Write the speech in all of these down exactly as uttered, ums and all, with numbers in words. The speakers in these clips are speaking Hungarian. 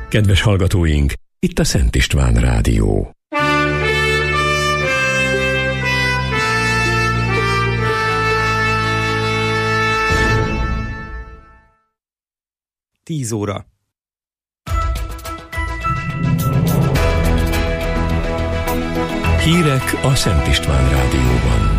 Kedves hallgatóink, itt a Szent István Rádió. Tíz óra. Hírek a Szent István Rádióban.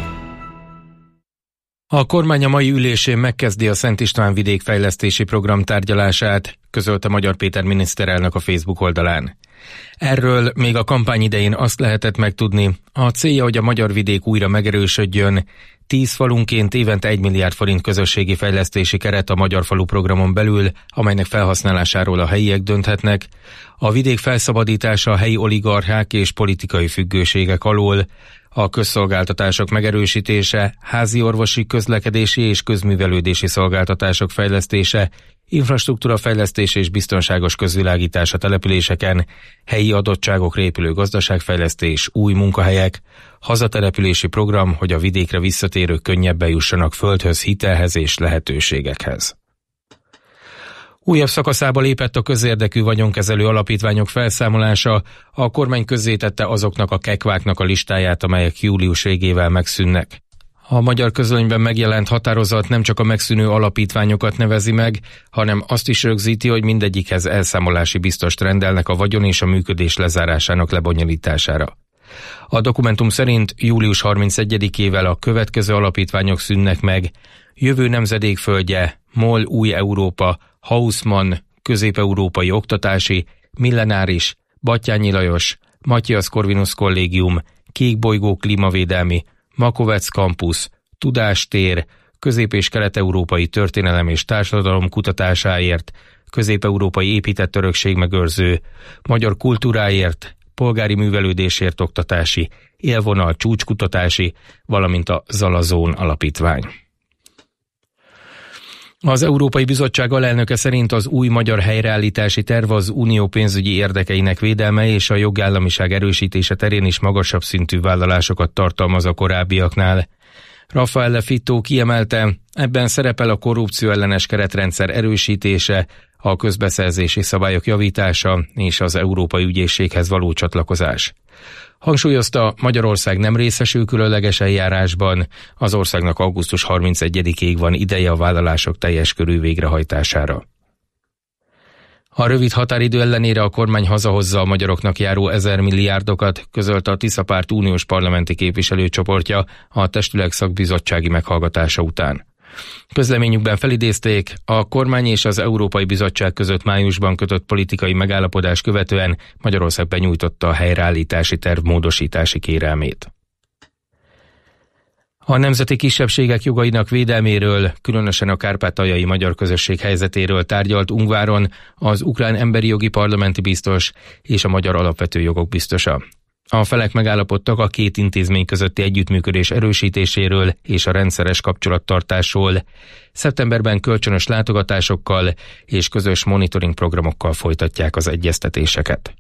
A kormány a mai ülésén megkezdi a Szent István vidékfejlesztési program tárgyalását, közölte Magyar Péter miniszterelnök a Facebook oldalán. Erről még a kampány idején azt lehetett megtudni, a célja, hogy a magyar vidék újra megerősödjön, tíz falunként évente egy milliárd forint közösségi fejlesztési keret a Magyar Falu programon belül, amelynek felhasználásáról a helyiek dönthetnek, a vidék felszabadítása a helyi oligarchák és politikai függőségek alól, a közszolgáltatások megerősítése, házi orvosi, közlekedési és közművelődési szolgáltatások fejlesztése, infrastruktúra fejlesztése és biztonságos közvilágítás a településeken, helyi adottságokra épülő gazdaságfejlesztés, új munkahelyek, hazatelepülési program, hogy a vidékre visszatérők könnyebben jussanak földhöz, hitelhez és lehetőségekhez. Újabb szakaszába lépett a közérdekű vagyonkezelő alapítványok felszámolása, a kormány közzétette azoknak a kekváknak a listáját, amelyek július végével megszűnnek. A magyar közlönyben megjelent határozat nem csak a megszűnő alapítványokat nevezi meg, hanem azt is rögzíti, hogy mindegyikhez elszámolási biztost rendelnek a vagyon és a működés lezárásának lebonyolítására. A dokumentum szerint július harmincegyedikével a következő alapítványok szűnnek meg: Jövő Nemzedék Földje, MOL Új Európa, Haussmann, Közép-Európai Oktatási, Millenáris, Batthyány Lajos, Matthias Corvinus Kollégium, Kék Bolygó Klímavédelmi, Makovec Campus, Tudástér, Közép- és Kelet-Európai Történelem és Társadalom kutatásáért, Közép-Európai Épített Örökség megőrző, Magyar Kultúráért, Polgári Művelődésért Oktatási, Élvonal Csúcskutatási, valamint a Zalazón Alapítvány. Az Európai Bizottság alelnöke szerint az új magyar helyreállítási terv az unió pénzügyi érdekeinek védelme és a jogállamiság erősítése terén is magasabb szintű vállalásokat tartalmaz a korábbiaknál. Raffaele Fitto kiemelte, ebben szerepel a korrupció ellenes keretrendszer erősítése, a közbeszerzési szabályok javítása és az Európai Ügyészséghez való csatlakozás. Hangsúlyozta, Magyarország nem részesül különleges eljárásban, az országnak augusztus harmincegyedikéig van ideje a vállalások teljes körű végrehajtására. A rövid határidő ellenére a kormány hazahozza a magyaroknak járó ezer milliárdokat, közölte a Tisza Párt uniós parlamenti képviselőcsoportja a testület szakbizottsági meghallgatása után. Közleményükben felidézték, a kormány és az Európai Bizottság között májusban kötött politikai megállapodás követően Magyarország benyújtotta a helyreállítási terv módosítási kérelmét. A nemzeti kisebbségek jogainak védelméről, különösen a kárpátaljai magyar közösség helyzetéről tárgyalt Ungváron az ukrán emberi jogi parlamenti biztos és a magyar alapvető jogok biztosa. A felek megállapodtak a két intézmény közötti együttműködés erősítéséről és a rendszeres kapcsolattartásról. Szeptemberben kölcsönös látogatásokkal és közös monitoring programokkal folytatják az egyeztetéseket.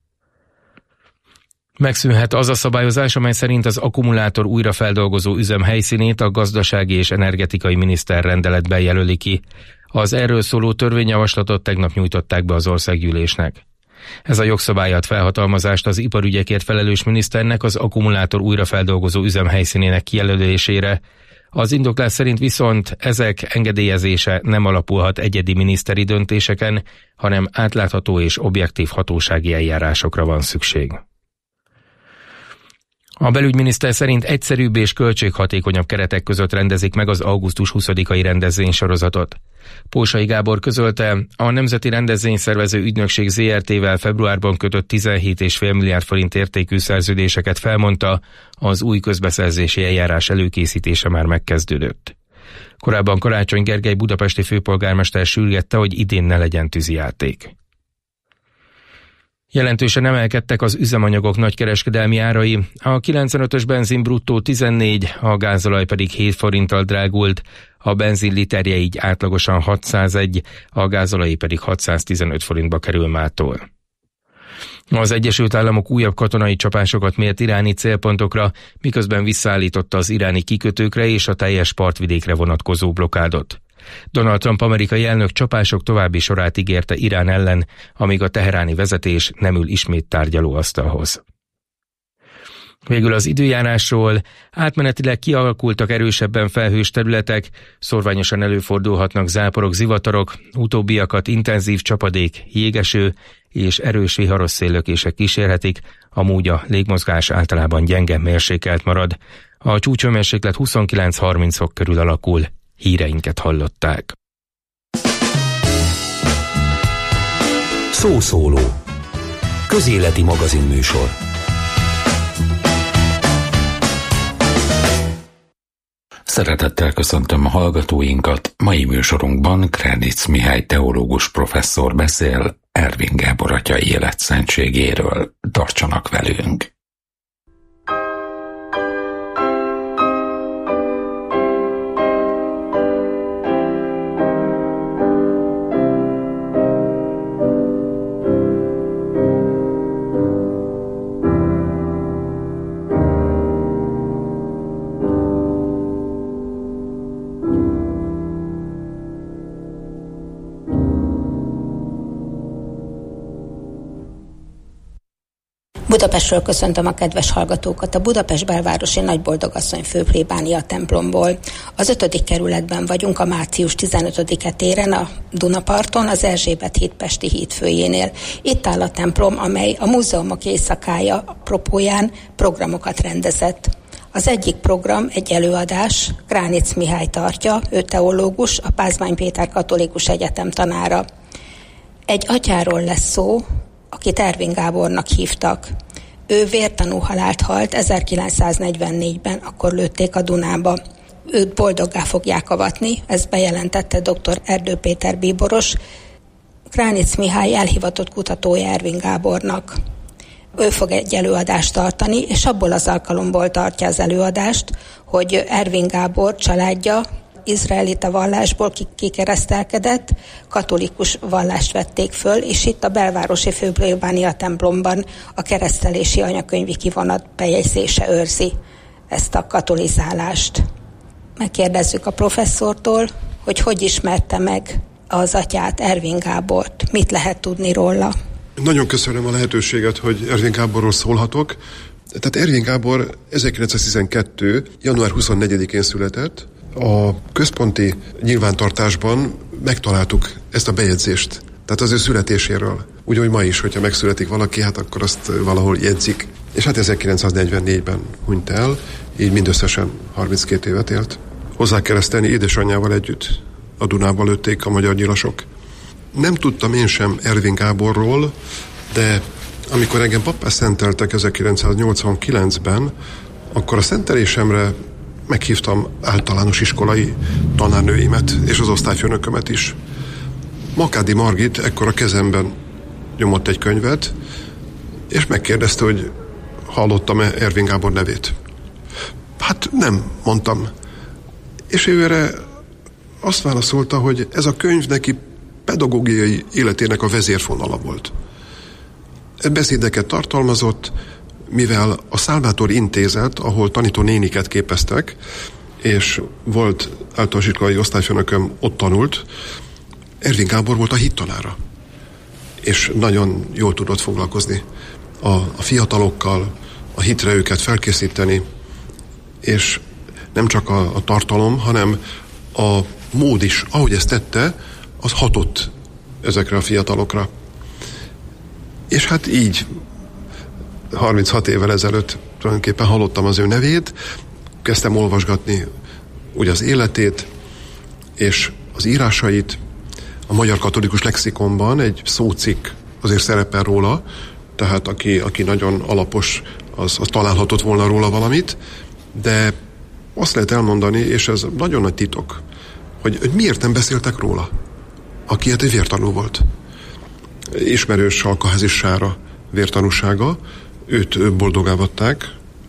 Megszűnhet az a szabályozás, amely szerint az akkumulátor újrafeldolgozó üzem helyszínét a gazdasági és energetikai miniszter rendeletben jelöli ki. Az erről szóló törvényjavaslatot tegnap nyújtották be az országgyűlésnek. Ez a jogszabály ad felhatalmazást az iparügyekért felelős miniszternek az akkumulátor újrafeldolgozó üzem helyszínének kijelölésére. Az indoklás szerint viszont ezek engedélyezése nem alapulhat egyedi miniszteri döntéseken, hanem átlátható és objektív hatósági eljárásokra van szükség. A belügyminiszter szerint egyszerűbb és költséghatékonyabb keretek között rendezik meg az augusztus huszadikai rendezvénysorozatot. Pósai Gábor közölte, a Nemzeti Rendezvényszervező Ügynökség zé er té-vel februárban kötött tizenhét egész öt milliárd forint értékű szerződéseket felmondta, az új közbeszerzési eljárás előkészítése már megkezdődött. Korábban Karácsony Gergely budapesti főpolgármester sürgette, hogy idén ne legyen tűzijáték. Jelentősen emelkedtek az üzemanyagok nagykereskedelmi árai, a kilencvenötös benzin bruttó tizennégy, a gázolaj pedig hét forinttal drágult, a benzin literje így átlagosan hatszázegy, a gázolaj pedig hatszáztizenöt forintba kerül mától. Az Egyesült Államok újabb katonai csapásokat mért iráni célpontokra, miközben visszaállította az iráni kikötőkre és a teljes partvidékre vonatkozó blokádot. Donald Trump amerikai elnök csapások további sorát ígérte Irán ellen, amíg a teheráni vezetés nem ül ismét tárgyalóasztalhoz. Végül az időjárásról: átmenetileg kialakultak erősebben felhős területek, szórványosan előfordulhatnak záporok, zivatarok, utóbbiakat intenzív csapadék, jégeső és erős viharos széllökések kísérhetik, amúgy a légmozgás általában gyenge, mérsékelt marad. A csúcshőmérséklet huszonkilenc-harminc fok körül alakul. Híreinket hallották. Szószóló. Közéleti magazinműsor. Szeretettel köszöntöm a hallgatóinkat. Mai műsorunkban Kránic Mihály teológus professzor beszél Ervin Gábor atya életszentségéről. Tartsanak velünk! Budapestről köszöntöm a kedves hallgatókat, a Budapest belvárosi Nagyboldogasszony főplébánia templomból. Az ötödik kerületben vagyunk, a március tizenötödike téren, a Dunaparton, az Erzsébet híd Pesti hídfőjénél. Itt áll a templom, amely a múzeumok éjszakája apropóján programokat rendezett. Az egyik program egy előadás, Kránic Mihály tartja, ő teológus, a Pázmány Péter Katolikus Egyetem tanára. Egy atyáról lesz szó, akit Ervin Gábornak hívtak. Ő vértanú halált halt ezerkilencszáznegyvennégyben, akkor lőtték a Dunába. Őt boldoggá fogják avatni, ezt bejelentette dr. Erdő Péter bíboros, Kránic Mihály elhivatott kutatója Ervin Gábornak. Ő fog egy előadást tartani, és abból az alkalomból tartja az előadást, hogy Ervin Gábor családja izraelita vallásból kikeresztelkedett, katolikus vallást vették föl, és itt a belvárosi főplébánia templomban a keresztelési anyakönyvi kivonat bejegyzése őrzi ezt a katolizálást. Megkérdezzük a professzortól, hogy hogy ismerte meg az atyát, Ervin Gábort, mit lehet tudni róla. Nagyon köszönöm a lehetőséget, hogy Ervin Gáborról szólhatok. Tehát Ervin Gábor ezerkilencszáztizenkettő. január huszonnegyedikén született. A központi nyilvántartásban megtaláltuk ezt a bejegyzést, tehát az ő születéséről. Úgy, hogy ma is, hogyha megszületik valaki, hát akkor azt valahol jegyzik. És hát ezerkilencszáznegyvennégyben hunyt el, így mindösszesen harminckét évet élt. Hozzá keresztelni édesanyjával együtt a Dunába lőtték a magyar nyilasok. Nem tudtam én sem Ervin Gáborról, de amikor engem pappá szenteltek ezerkilencszáznyolcvankilencben, akkor a szentelésemre meghívtam általános iskolai tanárnőimet és az osztályfőnökömet is. Makádi Margit ekkor a kezemben nyomott egy könyvet, és megkérdezte, hogy hallottam-e Ervin Gábor nevét. Hát nem, mondtam. És ő erre azt válaszolta, hogy ez a könyv neki pedagógiai életének a vezérfonala volt. Beszédeket tartalmazott, mivel a Salvator Intézet, ahol tanító néniket képeztek, és volt általános iskolai osztályfőnököm, ott tanult, Ervin Gábor volt a hittanára. És nagyon jól tudott foglalkozni a, a fiatalokkal, a hitre őket felkészíteni, és nem csak a, a tartalom, hanem a mód is, ahogy ezt tette, az hatott ezekre a fiatalokra. És hát így harminchat évvel ezelőtt tulajdonképpen hallottam az ő nevét, kezdtem olvasgatni ugye az életét és az írásait. A Magyar Katolikus Lexikonban egy szócikk azért szerepel róla, tehát aki, aki nagyon alapos, az, az találhatott volna róla valamit, de azt lehet elmondani, és ez nagyon nagy titok, hogy, hogy miért nem beszéltek róla, aki hát egy vértanú volt. Ismerős Salkaházi Sára vértanúsága, őt boldogávatták,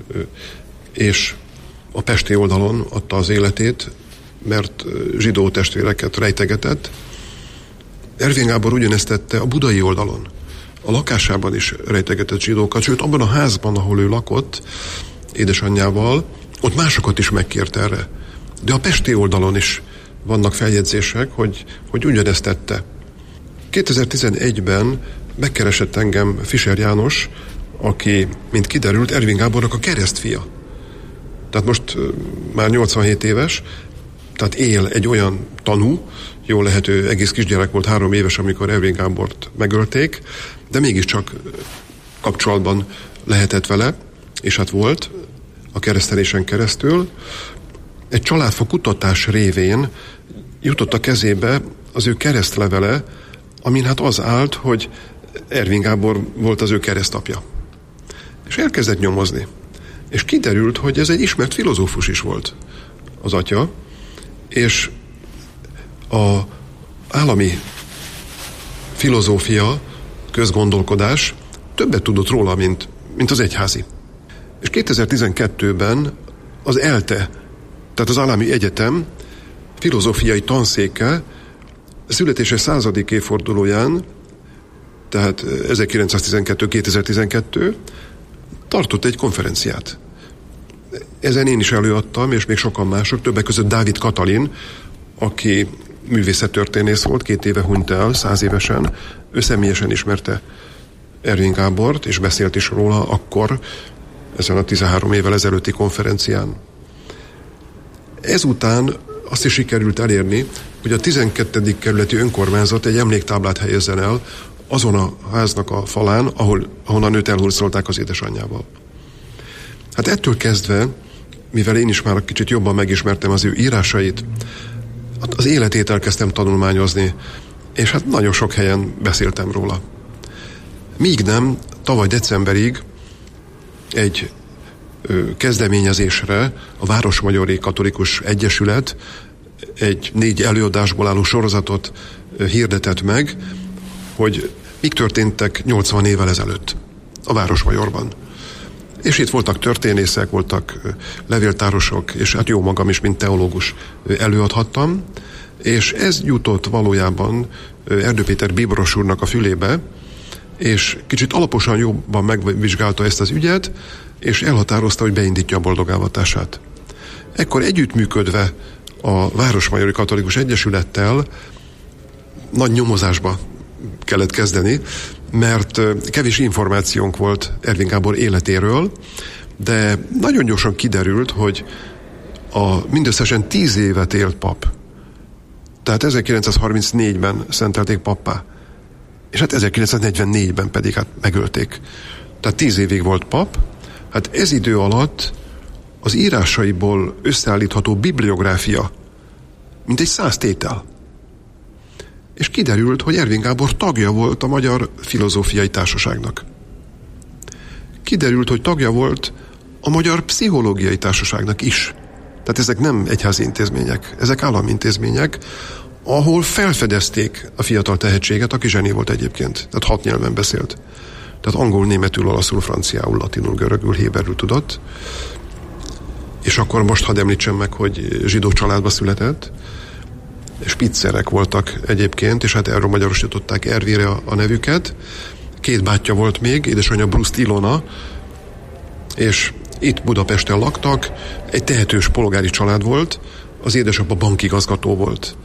és a pesti oldalon adta az életét, mert zsidó testvéreket rejtegetett. Ervin Gábor ugyanezt tette a budai oldalon. A lakásában is rejtegetett zsidókat, sőt abban a házban, ahol ő lakott édesanyjával, ott másokat is megkért erre. De a pesti oldalon is vannak feljegyzések, hogy, hogy ugyanezt tette. kétezer-tizenegyben megkeresett engem Fischer János, aki, mint kiderült, Ervin Gábornak a keresztfia. Tehát most már nyolcvanhét éves, tehát él egy olyan tanú, jól lehet, ő egész kisgyerek volt, három éves, amikor Ervin Gábort megölték, de mégiscsak kapcsolatban lehetett vele, és hát volt a keresztelésen keresztül. Egy családfa kutatás révén jutott a kezébe az ő keresztlevele, amin hát az állt, hogy Ervin Gábor volt az ő keresztapja. És elkezdett nyomozni. És kiderült, hogy ez egy ismert filozófus is volt az atya, és a állami filozófia, közgondolkodás többet tudott róla, mint, mint az egyházi. És kétezer-tizenkettőben az ELTE, tehát az Állami Egyetem filozófiai tanszéke születése századik évfordulóján, tehát ezerkilencszáztizenkettő kétezer-tizenkettő tartott egy konferenciát. Ezen én is előadtam, és még sokan mások, többek között Dávid Katalin, aki művészettörténész volt, két éve hunyt el, száz évesen. Ő személyesen ismerte Ervin Gábort, és beszélt is róla akkor, ezen a tizenhárom évvel ezelőtti konferencián. Ezután azt is sikerült elérni, hogy a tizenkettedik kerületi önkormányzat egy emléktáblát helyezzen el azon a háznak a falán, ahol, ahonnan őt elhurcolták az édesanyjával. Hát ettől kezdve, mivel én is már kicsit jobban megismertem az ő írásait, az életét elkezdtem tanulmányozni, és hát nagyon sok helyen beszéltem róla. Míg nem, tavaly decemberig egy ö, kezdeményezésre a Városmagyari Katolikus Egyesület egy négy előadásból álló sorozatot ö, hirdetett meg, hogy mik történtek nyolcvan évvel ezelőtt a Városmajorban. És itt voltak történészek, voltak ö, levéltárosok, és hát jó magam is, mint teológus ö, előadhattam, és ez jutott valójában ö, Erdő Péter bíboros úrnak a fülébe, és kicsit alaposan jobban megvizsgálta ezt az ügyet, és elhatározta, hogy beindítja a boldogávatását. Ekkor együttműködve a Városmajori Katolikus Egyesülettel nagy nyomozásba kellett kezdeni, mert kevés információnk volt Ervin Gábor életéről, de nagyon gyorsan kiderült, hogy a mindösszesen tíz évet élt pap, tehát ezerkilencszázharmincnégyben szentelték pappá, és hát ezerkilencszáznegyvennégyben pedig hát megölték. Tehát tíz évig volt pap. Hát ez idő alatt az írásaiból összeállítható bibliográfia mint egy száz tétel. És kiderült, hogy Ervin Gábor tagja volt a Magyar Filozófiai Társaságnak. Kiderült, hogy tagja volt a Magyar Pszichológiai Társaságnak is. Tehát ezek nem egyházi intézmények, ezek állami intézmények, ahol felfedezték a fiatal tehetséget, aki zseni volt egyébként. Tehát hat nyelven beszélt. Tehát angol, németül, olaszul, franciául, latinul, görögül, héberül tudott. És akkor most hadd említsem meg, hogy zsidó családba született. Spitzerek voltak egyébként, és hát erről magyarosították Ervére a, a nevüket. Két bátyja volt még, édesanyja Bruszt Ilona, és itt Budapesten laktak. Egy tehetős polgári család volt, az édesapja bankigazgató volt.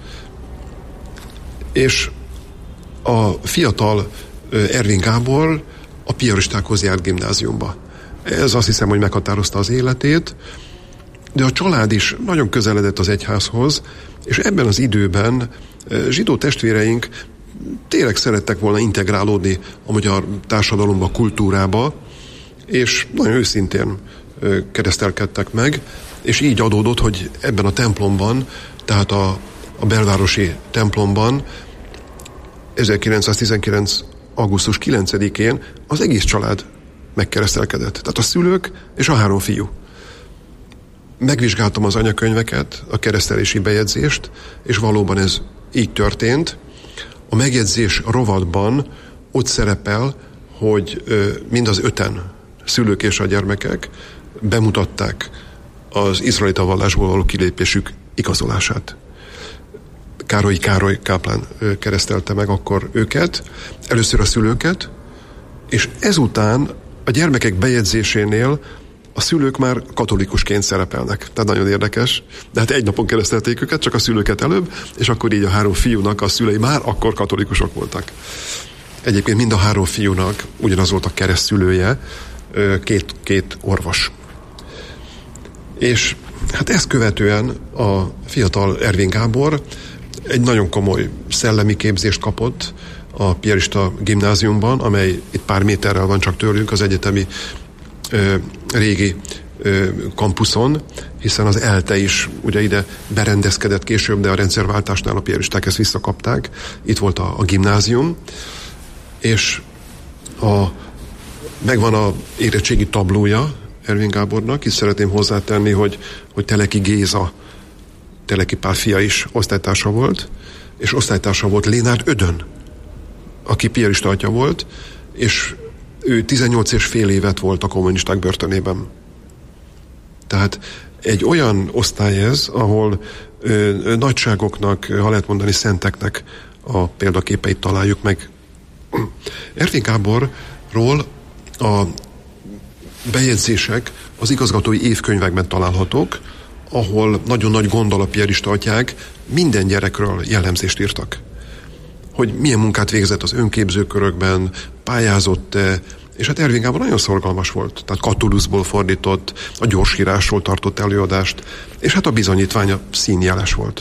És a fiatal Ervin Gábor a piaristákhoz járt gimnáziumba. Ez azt hiszem, hogy meghatározta az életét, de a család is nagyon közeledett az egyházhoz, és ebben az időben zsidó testvéreink tényleg szerettek volna integrálódni a magyar társadalomba, a kultúrába, és nagyon őszintén keresztelkedtek meg, és így adódott, hogy ebben a templomban, tehát a, a belvárosi templomban ezerkilencszáztizenkilenc. augusztus kilencedikén az egész család megkeresztelkedett. Tehát a szülők és a három fiú. Megvizsgáltam az anyakönyveket, a keresztelési bejegyzést, és valóban ez így történt. A megjegyzés rovatban ott szerepel, hogy mind az öten, szülők és a gyermekek bemutatták az izraelita vallásból való kilépésük igazolását. Károly Károly káplán keresztelte meg akkor őket, először a szülőket, és ezután a gyermekek bejegyzésénél a szülők már katolikusként szerepelnek. Tehát nagyon érdekes. De hát egy napon keresztelték őket, csak a szülőket előbb, és akkor így a három fiúnak a szülei már akkor katolikusok voltak. Egyébként mind a három fiúnak ugyanaz volt a keresztszülője, két, két orvos. És hát ezt követően a fiatal Ervin Gábor egy nagyon komoly szellemi képzést kapott a piarista gimnáziumban, amely itt pár méterrel van csak tőlünk, az egyetemi ö, régi ö, kampuszon, hiszen az ELTE is ugye ide berendezkedett később, de a rendszerváltásnál a piaristák ezt visszakapták. Itt volt a, a gimnázium, és a, megvan a érettségi tablója Ervin Gábornak. Itt szeretném hozzátenni, hogy, hogy Teleki Géza, Teleki Pál fia is osztálytársa volt, és osztálytársa volt Lénárd Ödön, aki piarista atya volt, és ő tizennyolc és fél évet volt a kommunisták börtönében. Tehát egy olyan osztály ez, ahol ö, nagyságoknak, ha lehet mondani szenteknek a példaképeit találjuk meg. Ervin Gáborról a bejegyzések az igazgatói évkönyvekben találhatók, ahol nagyon nagy gondol a piarista atyák minden gyerekről jellemzést írtak. Hogy milyen munkát végzett az önképzőkörökben, pályázott-e, és hát Ervin Gábor nagyon szorgalmas volt. Tehát Catulusból fordított, a gyorsírásról tartott előadást, és hát a bizonyítványa színjeles volt.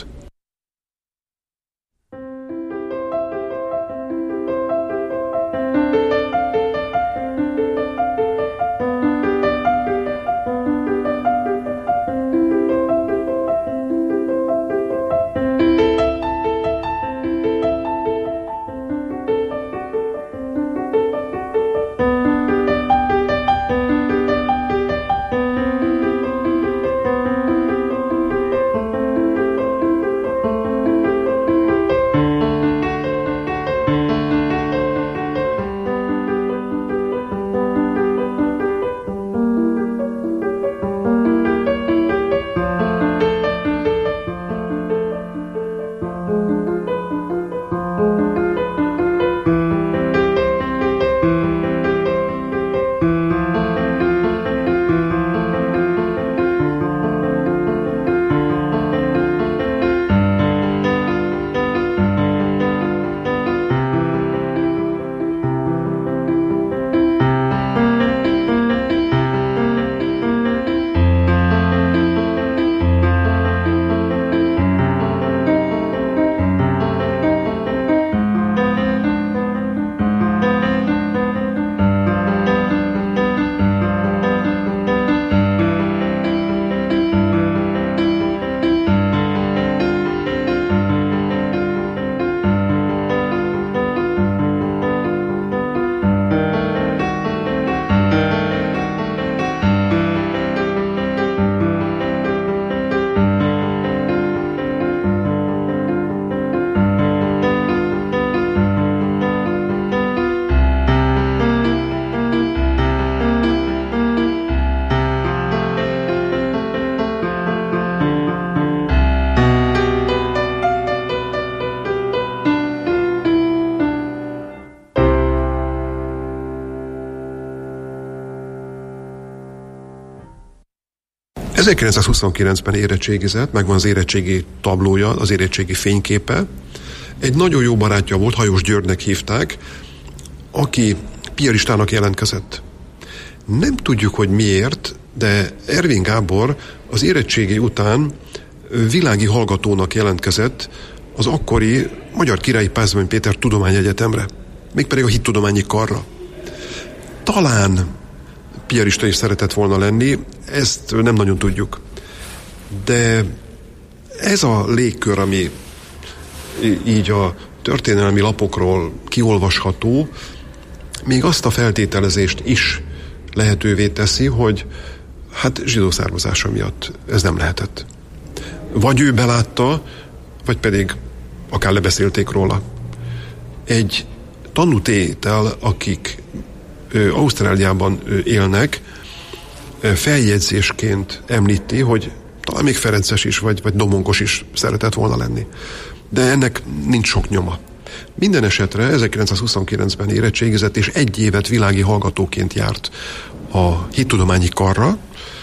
ezerkilencszázhuszonkilencben érettségizett, megvan az érettségi tablója, az érettségi fényképe. Egy nagyon jó barátja volt, Hajós Györgynek hívták, aki piaristának jelentkezett. Nem tudjuk, hogy miért, de Ervin Gábor az érettségi után világi hallgatónak jelentkezett az akkori Magyar Királyi Pázmány Péter Tudományegyetemre, mégpedig a hittudományi karra. Talán piarista is szeretett volna lenni, ezt nem nagyon tudjuk. De ez a légkör, ami így a történelmi lapokról kiolvasható, még azt a feltételezést is lehetővé teszi, hogy hát zsidó származása miatt ez nem lehetett. Vagy ő belátta, vagy pedig akár lebeszélték róla. Egy tanútétel, akik ö, Ausztráliában ö, élnek, ö, feljegyzésként említi, hogy talán még ferences is, vagy, vagy domonkos is szeretett volna lenni. De ennek nincs sok nyoma. Minden esetre ezerkilencszázhuszonkilencben érettségizett, és egy évet világi hallgatóként járt a hittudományi karra,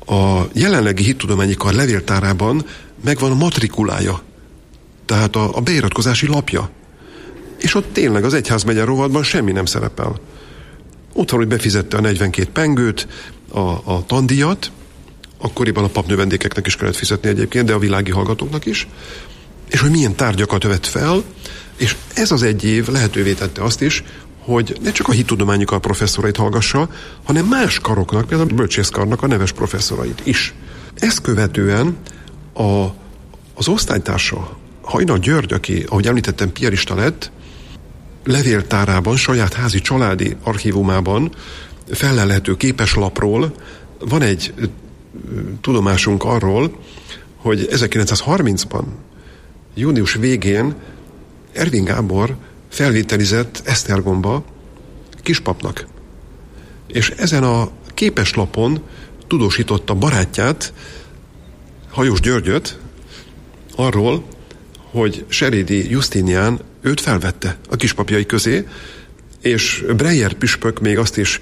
A jelenlegi hittudományi kar levéltárában megvan a matrikulája, tehát a, a beiratkozási lapja. És ott tényleg az egyházmegye rovatban semmi nem szerepel. Ott van, hogy befizette a negyvenkét pengőt, a, a tandíjat, akkoriban a papnövendékeknek is kellett fizetni egyébként, de a világi hallgatóknak is, és hogy milyen tárgyakat vett fel, és ez az egy év lehetővé tette azt is, hogy ne csak a hittudományi kar professzorait hallgassa, hanem más karoknak, például a bölcsészkarnak a neves professzorait is. Ezt követően a, az osztálytársa, Hajnal György, aki, ahogy említettem, piarista lett, levéltárában, saját házi családi archívumában fellelhető képeslapról van egy tudomásunk arról, hogy ezerkilencszázharmincban, június végén Ervin Gábor felvételizett Esztergomba kispapnak. És ezen a képeslapon tudósította barátját, Hajós Györgyöt arról, hogy Serédi Justinián őt felvette a kispapjai közé, és Breyer püspök még azt is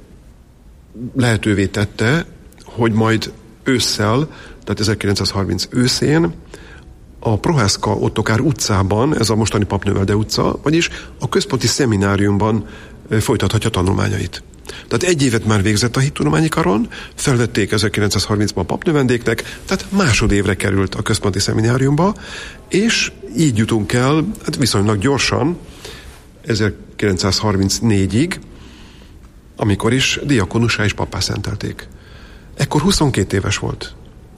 lehetővé tette, hogy majd ősszel, tehát ezerkilencszázharminc őszén a Prohászka Ottokár utcában, ez a mostani Papnövelde utca, vagyis a központi szemináriumban folytathatja tanulmányait. Tehát egy évet már végzett a hittudományi karon, felvették ezerkilencszázharmincban a papnövendéknek, tehát másodévre került a központi szemináriumba, és így jutunk el, hát viszonylag gyorsan, ezerkilencszázharmincnégyig, amikor is diakonussá és pappá szentelték. Ekkor huszonkét éves volt.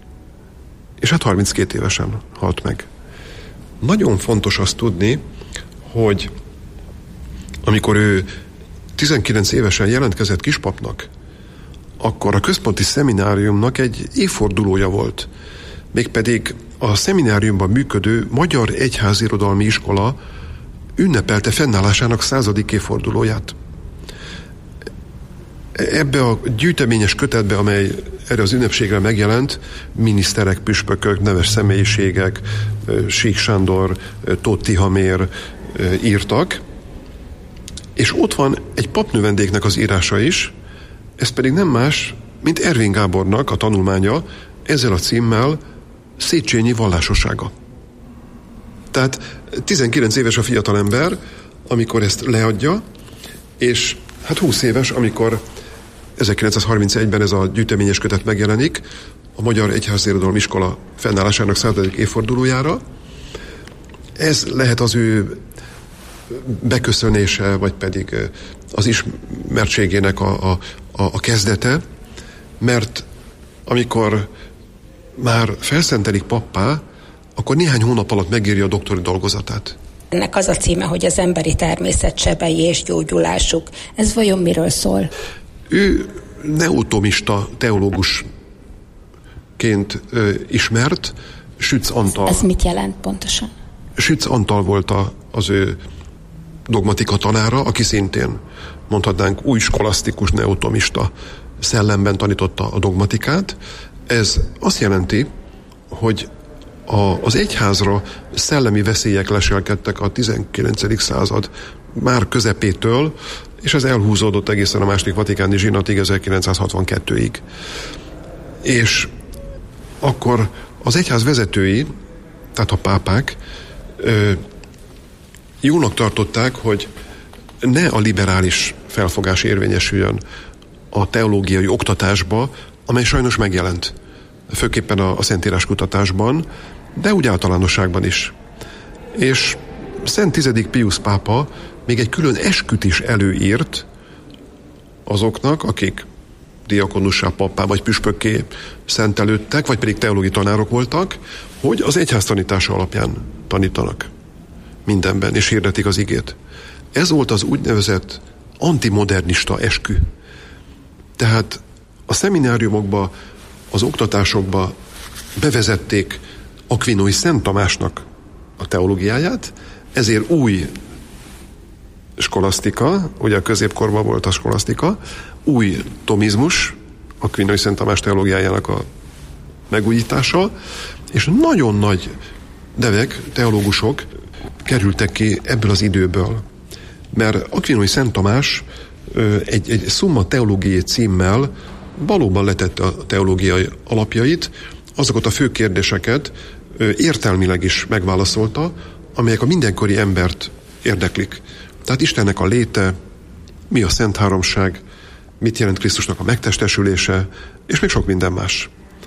És hát harminckét évesen halt meg. Nagyon fontos azt tudni, hogy amikor ő tizenkilenc évesen jelentkezett kispapnak, akkor a központi szemináriumnak egy évfordulója volt. Mégpedig a szemináriumban működő Magyar Egyházirodalmi Iskola ünnepelte fennállásának századik évfordulóját. Ebbe a gyűjteményes kötetbe, amely erre az ünnepségre megjelent, miniszterek, püspökök, neves személyiségek, Sík Sándor, Tóth Tihamér írtak, és ott van egy papnövendéknek az írása is, ez pedig nem más, mint Ervin Gábornak a tanulmánya, ezzel a címmel Széchenyi vallásossága. Tehát tizenkilenc éves a fiatalember, amikor ezt leadja, és hát húsz éves, amikor ezerkilencszázharmincegyben ez a gyűjteményes kötet megjelenik, a Magyar Egyházirodalmi Iskola fennállásának századik évfordulójára. Ez lehet az ő beköszönése, vagy pedig az ismertségének a, a, a kezdete, mert amikor már felszentelik pappá, akkor néhány hónap alatt megírja a doktori dolgozatát. Ennek az a címe, hogy az emberi természet sebei és gyógyulásuk. Ez vajon miről szól? Ő neotomista teológusként ö, ismert, Sütz Antal. Ez mit jelent pontosan? Sütz Antal volt a, az ő dogmatika tanára, aki szintén mondhatnánk új skolasztikus neotomista szellemben tanította a dogmatikát. Ez azt jelenti, hogy a, az egyházra szellemi veszélyek leselkedtek a tizenkilencedik század már közepétől, és ez elhúzódott egészen a második vatikáni zsinatig, ezerkilencszázhatvankettőig. És akkor az egyház vezetői, tehát a pápák, ö, jónak tartották, hogy ne a liberális felfogás érvényesüljön a teológiai oktatásba, amely sajnos megjelent, főképpen a, a szentírás kutatásban, de úgy általánosságban is. És Szent Tizedik Piusz pápa még egy külön esküt is előírt azoknak, akik diakonussá, pappá vagy püspökké szentelődtek, vagy pedig teológiai tanárok voltak, hogy az egyház tanítása alapján tanítanak mindenben, és hirdetik az igét. Ez volt az úgynevezett antimodernista eskü. Tehát a szemináriumokba, az oktatásokba bevezették Akvinói Szent Tamásnak a teológiáját, ezért új skolasztika, ugye a középkorban volt a skolasztika, új tomizmus, Akvinói Szent Tamás teológiájának a megújítása, és nagyon nagy nevek, teológusok kerültek ki ebből az időből. Mert Akvinói Szent Tamás egy, egy Summa Theologiae címmel valóban letette a teológiai alapjait, azokat a fő kérdéseket értelmileg is megválaszolta, amelyek a mindenkori embert érdeklik. Tehát Istennek a léte, mi a Szent Háromság, mit jelent Krisztusnak a megtestesülése, és még sok minden más.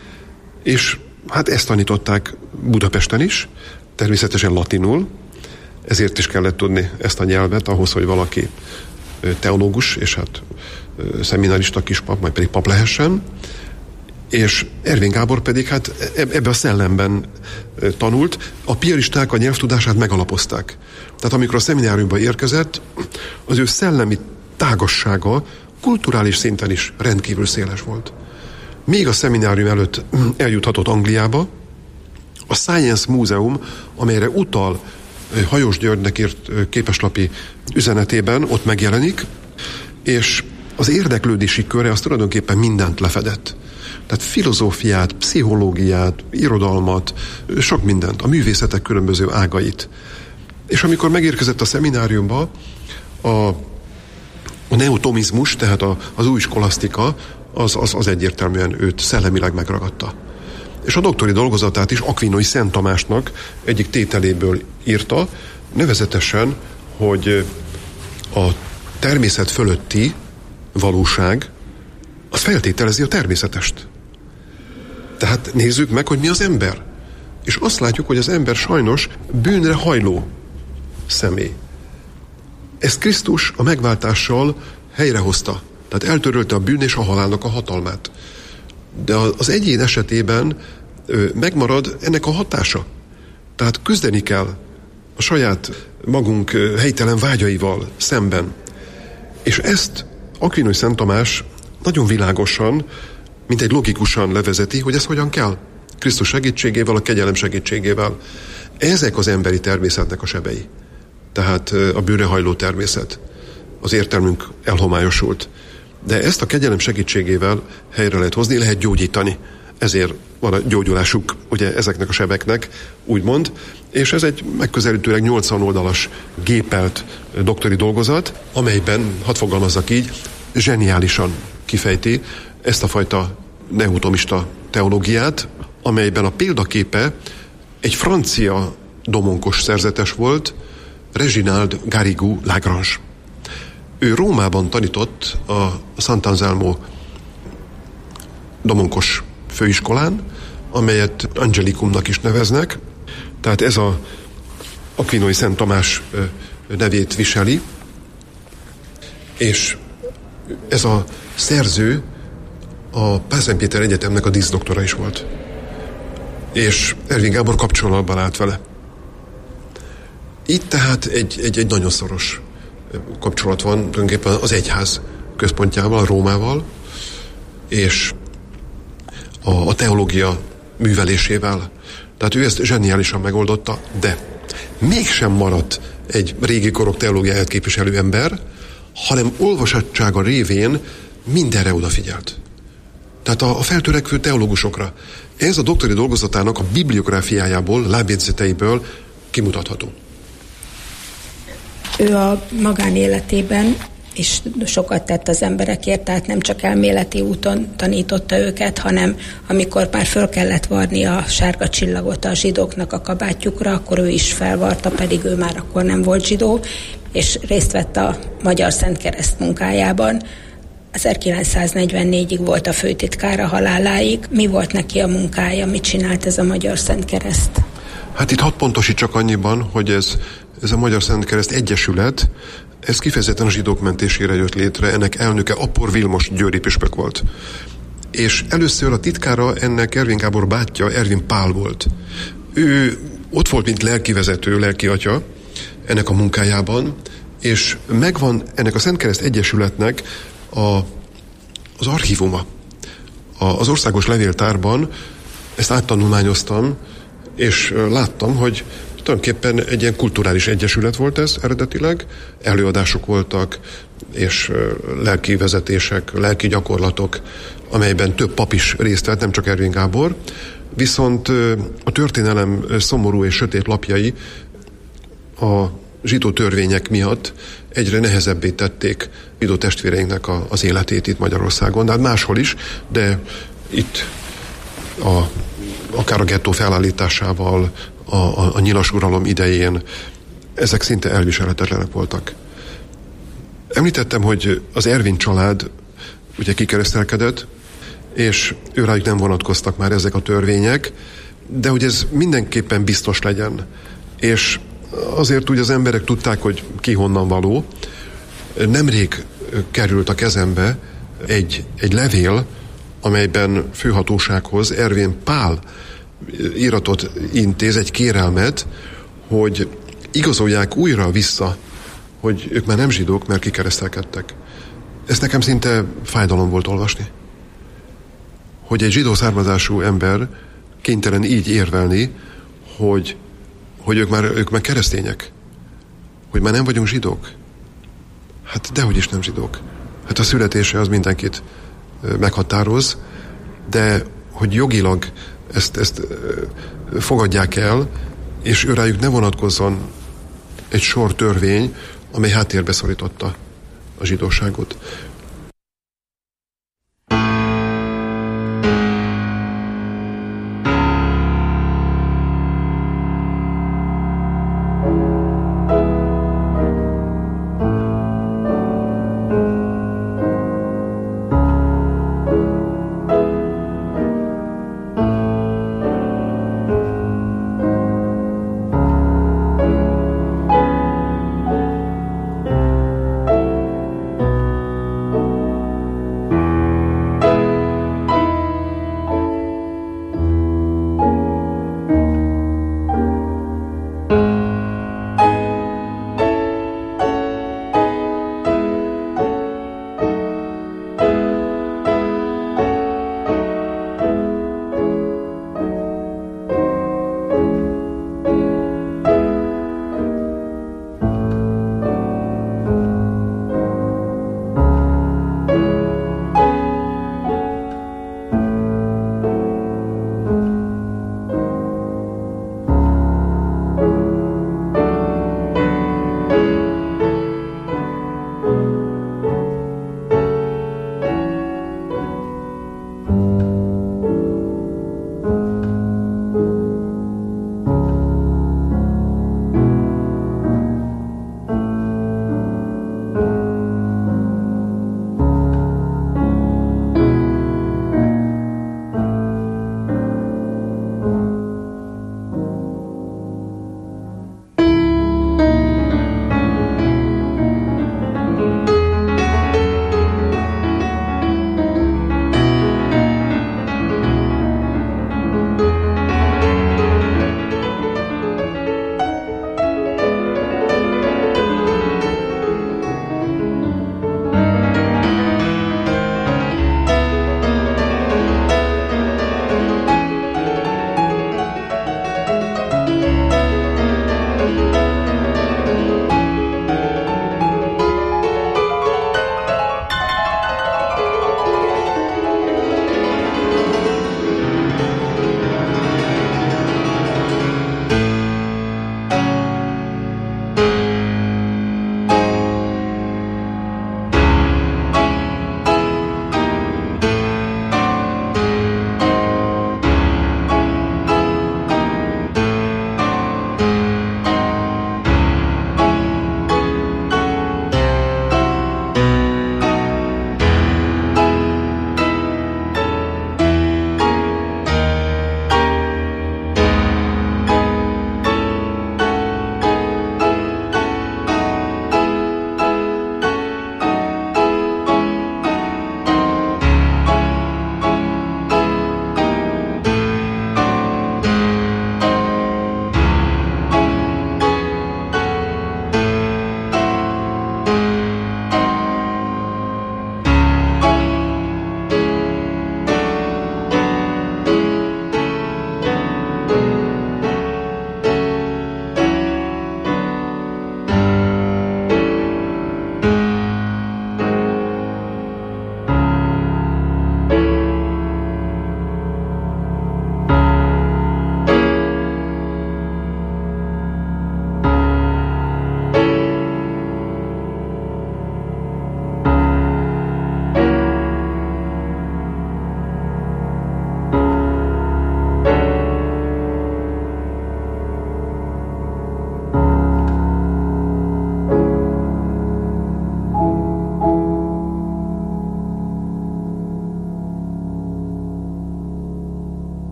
És hát ezt tanították Budapesten is, természetesen latinul, ezért is kellett tudni ezt a nyelvet ahhoz, hogy valaki teológus, és hát szeminarista kispap, majd pedig pap lehessen, és Ervin Gábor pedig hát ebbe a szellemben tanult. A piaristák a nyelvtudását megalapozták. Tehát amikor a szemináriumba érkezett, az ő szellemi tágassága kulturális szinten is rendkívül széles volt. Még a szeminárium előtt eljuthatott Angliába, a Science Múzeum, amelyre utal Hajós Györgynek írt képeslapi üzenetében, ott megjelenik, és az érdeklődési köre az tulajdonképpen mindent lefedett. Tehát filozófiát, pszichológiát, irodalmat, sok mindent, a művészetek különböző ágait. És amikor megérkezett a szemináriumba, a, a neotomizmus, tehát a, az új skolasztika, az, az, az egyértelműen őt szellemileg megragadta. És a doktori dolgozatát is Akvinói Szent Tamásnak egyik tételéből írta, nevezetesen, hogy a természet fölötti valóság az feltételezi a természetest. Tehát nézzük meg, hogy mi az ember. És azt látjuk, hogy az ember sajnos bűnre hajló személy. Ezt Krisztus a megváltással helyrehozta. Tehát eltörölte a bűn és a halálnak a hatalmát. De az egyén esetében megmarad ennek a hatása. Tehát küzdeni kell a saját magunk helytelen vágyaival szemben. És ezt Akvinói Szent Tamás nagyon világosan, mint egy logikusan levezeti, hogy ez hogyan kell. Krisztus segítségével, a kegyelem segítségével. Ezek az emberi természetnek a sebei. Tehát a bűnre hajló természet. Az értelmünk elhomályosult. De ezt a kegyelem segítségével helyre lehet hozni, lehet gyógyítani. Ezért van a gyógyulásuk ugye ezeknek a sebeknek, úgymond. És ez egy megközelítőleg nyolcvan oldalas gépelt doktori dolgozat, amelyben, hadd fogalmazzak így, zseniálisan kifejti ezt a fajta neotomista teológiát, amelyben a példaképe egy francia domonkos szerzetes volt, Reginald Garrigou Lagrange. Ő Rómában tanított a Sant'Anselmo domonkos főiskolán, amelyet Angelicumnak is neveznek, tehát ez a Akvinói Szent Tamás nevét viseli, és ez a szerző a Pázmány-Péter Egyetemnek a díszdoktora is volt. És Ervin Gábor kapcsolatban állt vele. Itt tehát egy, egy, egy nagyon szoros kapcsolat van tulajdonképpen az egyház központjával, Rómával, és a, a teológia művelésével. Tehát ő ezt zseniálisan megoldotta, de mégsem maradt egy régi korok teológiáját képviselő ember, hanem olvasottsága révén mindenre odafigyelt. Tehát a, a feltörekvő teológusokra. Ez a doktori dolgozatának a bibliográfiájából, lábjegyzeteiből kimutatható. Ő a magánéletében is sokat tett az emberekért, tehát nem csak elméleti úton tanította őket, hanem amikor már föl kellett varni a sárga csillagot a zsidóknak a kabátjukra, akkor ő is felvarta, pedig ő már akkor nem volt zsidó, és részt vett a Magyar Szentkereszt munkájában. ezerkilencszáznegyvennégyig volt a főtitkára haláláig. Mi volt neki a munkája, mit csinált ez a Magyar Szentkereszt? Hát itt hadd pontosítsak annyiban, hogy ez, ez a Magyar Szentkereszt Egyesület, ez kifejezetten a zsidók mentésére jött létre, ennek elnöke Apor Vilmos győri püspök volt. És először a titkára ennek Ervin Gábor bátyja, Ervin Pál volt. Ő ott volt, mint lelkivezető, lelkiatya ennek a munkájában, és megvan ennek a Szentkereszt Egyesületnek a, az archívuma. A, az országos levéltárban ezt áttanulmányoztam, és láttam, hogy tulajdonképpen egy ilyen kulturális egyesület volt ez eredetileg, előadások voltak, és lelki vezetések, lelki gyakorlatok, amelyben több pap is részt vett, nem csak Ervin Gábor, viszont a történelem szomorú és sötét lapjai a zsidó törvények miatt egyre nehezebbé tették zsidó testvéreinknek a, az életét itt Magyarországon, de hát máshol is, de itt a, akár a gettó felállításával, a, a, a nyilas uralom idején ezek szinte elviselhetetlenek voltak. Említettem, hogy az Ervin család ugye kikeresztelkedett, és őrájuk nem vonatkoztak már ezek a törvények, de hogy ez mindenképpen biztos legyen. És azért úgy az emberek tudták, hogy ki honnan való. Nemrég került a kezembe egy, egy levél, amelyben főhatósághoz Ervin Pál íratot intéz, egy kérelmet, hogy igazolják újra vissza, hogy ők már nem zsidók, mert kikeresztelkedtek. Ez nekem szinte fájdalom volt olvasni. Hogy egy zsidó származású ember kénytelen így érvelni, hogy, hogy ők, már, ők már keresztények. Hogy már nem vagyunk zsidók. Hát dehogy is nem zsidók. Hát a születése az mindenkit meghatároz, de hogy jogilag ezt, ezt fogadják el, és őrájuk ne vonatkozzon egy sor törvény, amely háttérbe szorította a zsidóságot.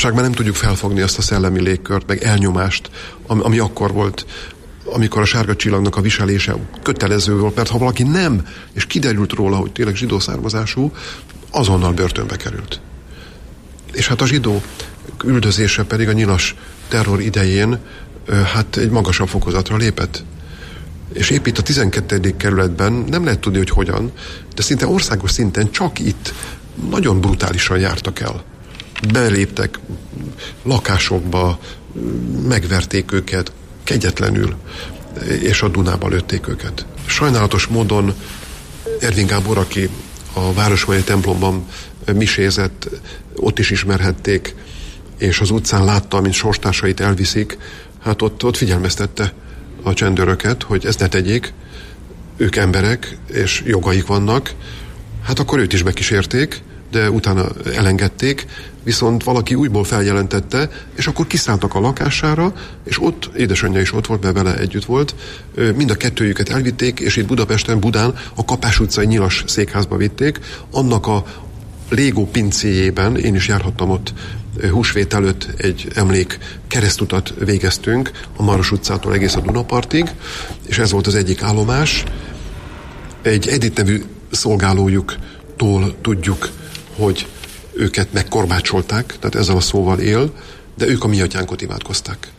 manapság már nem tudjuk felfogni azt a szellemi légkört, meg elnyomást, ami, ami akkor volt, amikor a sárga csillagnak a viselése kötelező volt, mert ha valaki nem, és kiderült róla, hogy tényleg zsidó származású, azonnal börtönbe került. És hát a zsidó üldözése pedig a nyilas terror idején hát egy magasabb fokozatra lépett. És épp itt a tizenkettedik kerületben nem lehet tudni, hogy hogyan, de szinte országos szinten csak itt nagyon brutálisan jártak el. Beléptek lakásokba, megverték őket kegyetlenül, és a Dunába lőtték őket. Sajnálatos módon Ervin Gábor, aki a Városmajori templomban misézett, ott is ismerhették, és az utcán látta, mint sorstársait elviszik, hát ott, ott figyelmeztette a csendőröket, hogy ezt ne tegyék, ők emberek, és jogaik vannak. Hát akkor őt is bekísérték, de utána elengedték, viszont valaki újból feljelentette, és akkor kiszálltak a lakására, és ott, édesanyja is ott volt, mert vele együtt volt, mind a kettőjüket elvitték, és itt Budapesten, Budán a Kapás utcai nyilas székházba vitték, annak a Légó pincéjében, én is járhattam ott húsvét előtt, egy emlék keresztutat végeztünk a Maros utcától egész a Dunapartig, és ez volt az egyik állomás. Egy Edith nevű szolgálójuktól tudjuk, hogy őket megkorbácsolták, tehát ezzel a szóval él, de ők a mi atyánkot imádkozták.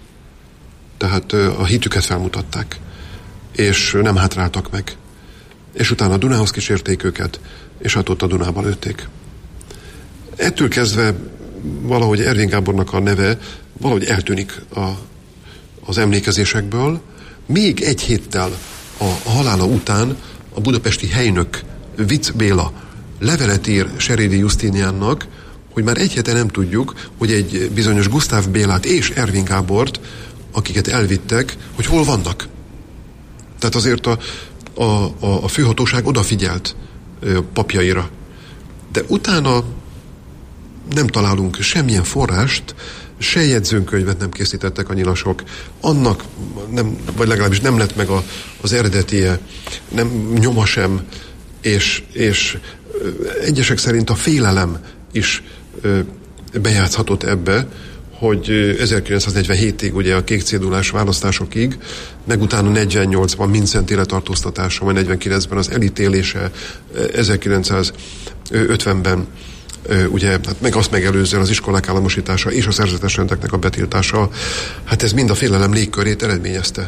Tehát a hitüket felmutatták, és nem hátráltak meg. És utána a Dunához kísérték őket, és hát ott a Dunába lőtték. Ettől kezdve valahogy Ervin Gábornak a neve valahogy eltűnik a, az emlékezésekből. Még egy héttel a, a halála után a budapesti helynök Vic Béla levelet ír Serédi Justiniannak, hogy már egy hete nem tudjuk, hogy egy bizonyos Gusztáv Bélát és Ervin Gábort, akiket elvittek, hogy hol vannak. Tehát azért a, a, a, a főhatóság odafigyelt papjaira. De utána nem találunk semmilyen forrást, se jegyzőnkönyvet nem készítettek a nyilasok. Annak, nem, vagy legalábbis nem lett meg a, az eredetie, nem nyoma sem, és, és egyesek szerint a félelem is bejátszhatott ebbe, hogy ezerkilencszáznegyvenhétig, ugye a kék cédulás választásokig, meg utána negyvennyolcban Mincent élettartóztatása, majd negyvenkilencben az elítélése, ezerkilencszázötvenben ugye, hát meg azt megelőzően az iskolák államosítása és a szerzetes rendeknek a betiltása, hát ez mind a félelem légkörét eredményezte.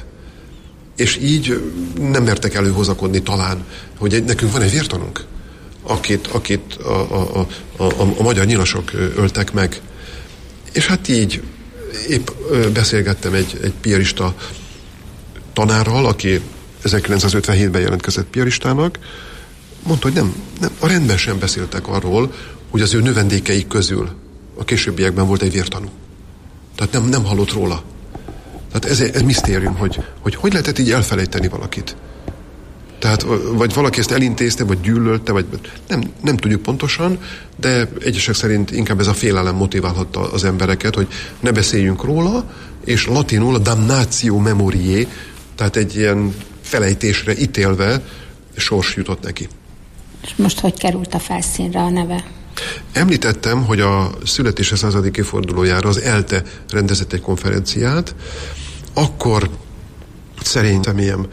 És így nem mertek előhozakodni talán, hogy egy, nekünk van egy vértanunk, akit, akit a, a, a, a, a magyar nyilasok öltek meg. És hát így épp beszélgettem egy, egy piarista tanárral, aki ezerkilencszázötvenhétben jelentkezett piaristának, mondta, hogy nem, nem, a rendben sem beszéltek arról, hogy az ő növendékeik közül a későbbiekben volt egy vértanú. Tehát nem, nem hallott róla. Tehát ez, ez misztérium, hogy, hogy hogy lehetett így elfelejteni valakit. Tehát vagy valaki ezt elintézte, vagy gyűlölte, vagy nem, nem tudjuk pontosan, de egyesek szerint inkább ez a félelem motiválhatta az embereket, hogy ne beszéljünk róla, és latinul a damnatio memoriae, tehát egy ilyen felejtésre ítélve sors jutott neki. És most hogy került a felszínre a neve? Említettem, hogy a születése századik évfordulójára az ELTE rendezett egy konferenciát, akkor szerény személyemben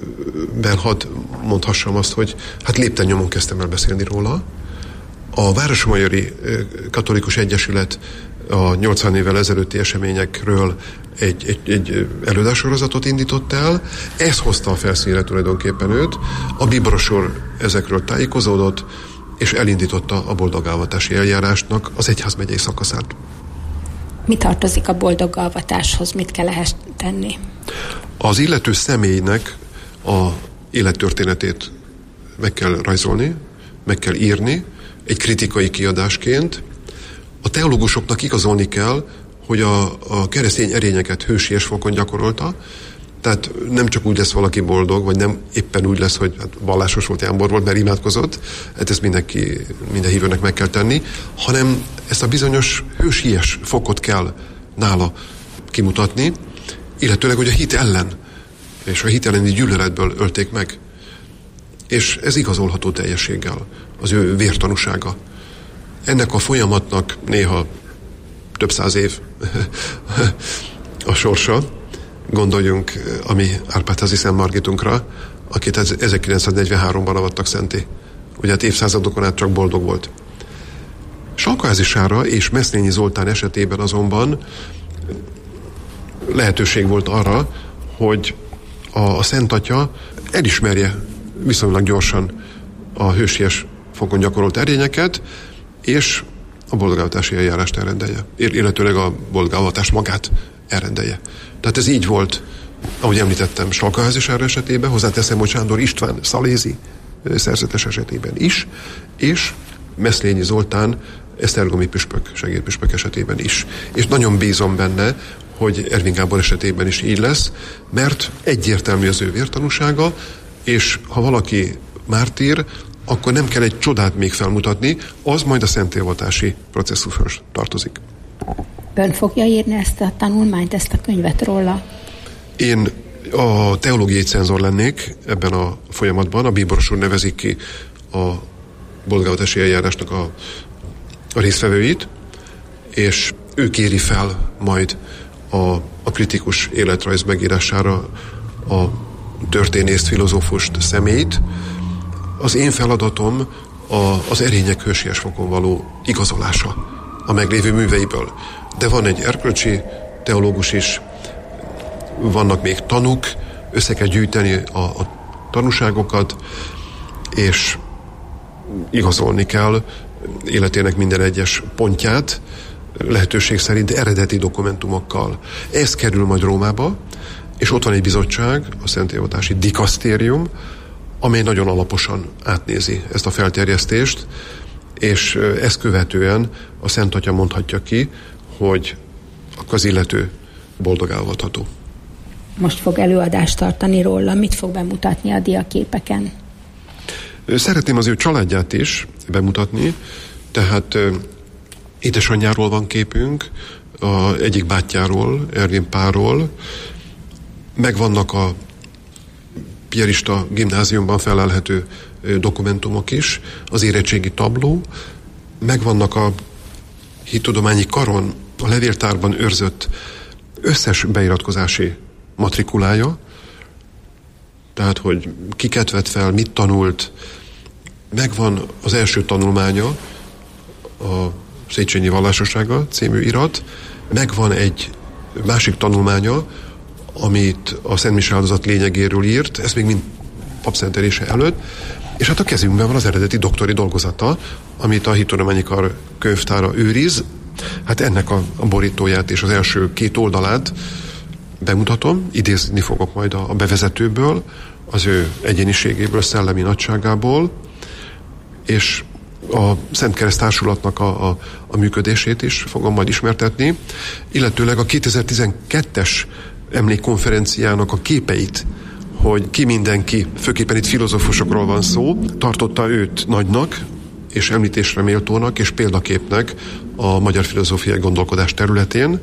hadd mondhassam azt, hogy hát lépten nyomon kezdtem el beszélni róla. A Városmajori Katolikus Egyesület a nyolcvan évvel ezelőtti eseményekről egy, egy, egy előadássorozatot indított el. Ez hozta a felszínre tulajdonképpen őt. A Bibrosor ezekről tájékozódott, és elindította a boldogálvatási eljárásnak az egyházmegyei szakaszát. Mi tartozik a boldogálvatáshoz? Mit kell ehhez tenni? Az illető személynek a élettörténetét meg kell rajzolni, meg kell írni, egy kritikai kiadásként. A teológusoknak igazolni kell, hogy a, a keresztény erényeket hősies fokon gyakorolta, tehát nem csak úgy lesz valaki boldog, vagy nem éppen úgy lesz, hogy hát vallásos volt, jámbor volt, mert imádkozott, hát ezt mindenki, minden hívőnek meg kell tenni, hanem ezt a bizonyos hősies fokot kell nála kimutatni, illetőleg, hogy a hit ellen, és a hit elleni gyűlöletből ölték meg. És ez igazolható teljességgel, az ő vértanúsága. Ennek a folyamatnak néha több száz év a sorsa. Gondoljunk a mi Árpád-házi Szent Margitunkra, akit ezerkilencszáznegyvenháromban avattak szenté. Ugye hát évszázadokon át csak boldog volt. Salkaházi Sára és Meszlényi Zoltán esetében azonban lehetőség volt arra, hogy a, a Szent Atya elismerje viszonylag gyorsan a hősies fokon gyakorolt erényeket, és a boldogávatási eljárást elrendelje, illetőleg a boldogávatást magát elrendelje. Tehát ez így volt, ahogy említettem, Salkaházi Sára esetében, hozzáteszem, hogy Sándor István szalézi szerzetes esetében is, és Meszlényi Zoltán esztergomi püspök, segédpüspök esetében is. És nagyon bízom benne, hogy Ervin Gábor esetében is így lesz, mert egyértelmű az ő vértanúsága, és ha valaki mártír, akkor nem kell egy csodát még felmutatni, az majd a szentélvatási processzushoz tartozik. Ön fogja írni ezt a tanulmányt, ezt a könyvet róla? Én a teológiai cenzor lennék ebben a folyamatban. A bíboros úr nevezik ki a boldogávatási eljárásnak a, a résztvevőit, és ő kéri fel majd a, a kritikus életrajz megírására a történészt, filozófust, személyt. Az én feladatom a, az erények hősies fokon való igazolása a meglévő műveiből. De van egy erkölcsi teológus is, vannak még tanúk, össze kell gyűjteni a, a tanúságokat, és igazolni kell életének minden egyes pontját, lehetőség szerint eredeti dokumentumokkal. Ez kerül majd Rómába, és ott van egy bizottság, a Szentélvatási Dikasztérium, amely nagyon alaposan átnézi ezt a felterjesztést, és ezt követően a Szent Atya mondhatja ki, hogy az illető boldogálható. Most fog előadást tartani róla, mit fog bemutatni a diaképeken? Szeretném az ő családját is bemutatni, tehát édesanyjáról van képünk, a egyik bátyjáról, Ervin Pálról, megvannak a piarista gimnáziumban felelhető dokumentumok is, az érettségi tabló, megvannak a hittudományi karon, a levéltárban őrzött összes beiratkozási matrikulája, tehát, hogy kiket vett fel, mit tanult, megvan az első tanulmánya, a Széchenyi Vallásossága című irat, megvan egy másik tanulmánya, amit a Szent Mise áldozat lényegéről írt, ez még mind papszentelése előtt, és hát a kezünkben van az eredeti doktori dolgozata, amit a Hittudományi Kar könyvtára őriz. Hát ennek a, a borítóját és az első két oldalát bemutatom, idézni fogok majd a, a bevezetőből, az ő egyéniségéből, szellemi nagyságából, és a Szent Kereszt Társulatnak a, a, a működését is fogom majd ismertetni, illetőleg a kétezer-tizenkettes emlékkonferenciának a képeit, hogy ki mindenki, főképpen itt filozófusokról van szó, tartotta őt nagynak, és említésre méltónak, és példaképnek a magyar filozófiai gondolkodás területén,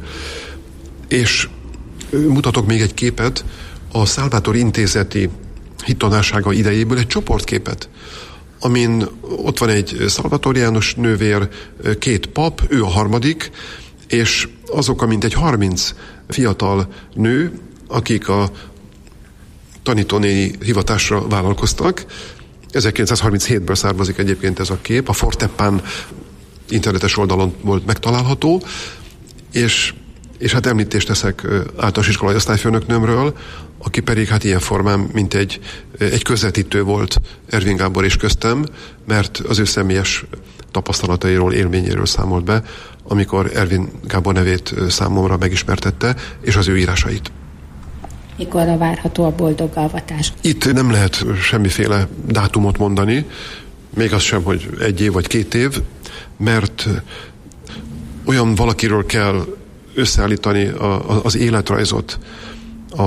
és mutatok még egy képet a Salvator intézeti hittanársága idejéből, egy csoportképet, amin ott van egy szalvatoriánus nővér, két pap, ő a harmadik, és azok, mint egy harminc fiatal nő, akik a tanítónéni hivatásra vállalkoztak. ezerkilencszázharminchétből származik egyébként ez a kép, a Fortepan internetes oldalon volt megtalálható, és, és hát említést teszek általános iskolai osztályfőnöknőmről, aki pedig hát ilyen formán, mint egy, egy közvetítő volt Ervin Gábor és köztem, mert az ő személyes tapasztalatairól, élményéről számolt be, amikor Ervin Gábor nevét számomra megismertette, és az ő írásait. Mikorra várható a boldogálvatás? Itt nem lehet semmiféle dátumot mondani, még az sem, hogy egy év vagy két év, mert olyan valakiről kell összeállítani a, a, az életrajzot, a,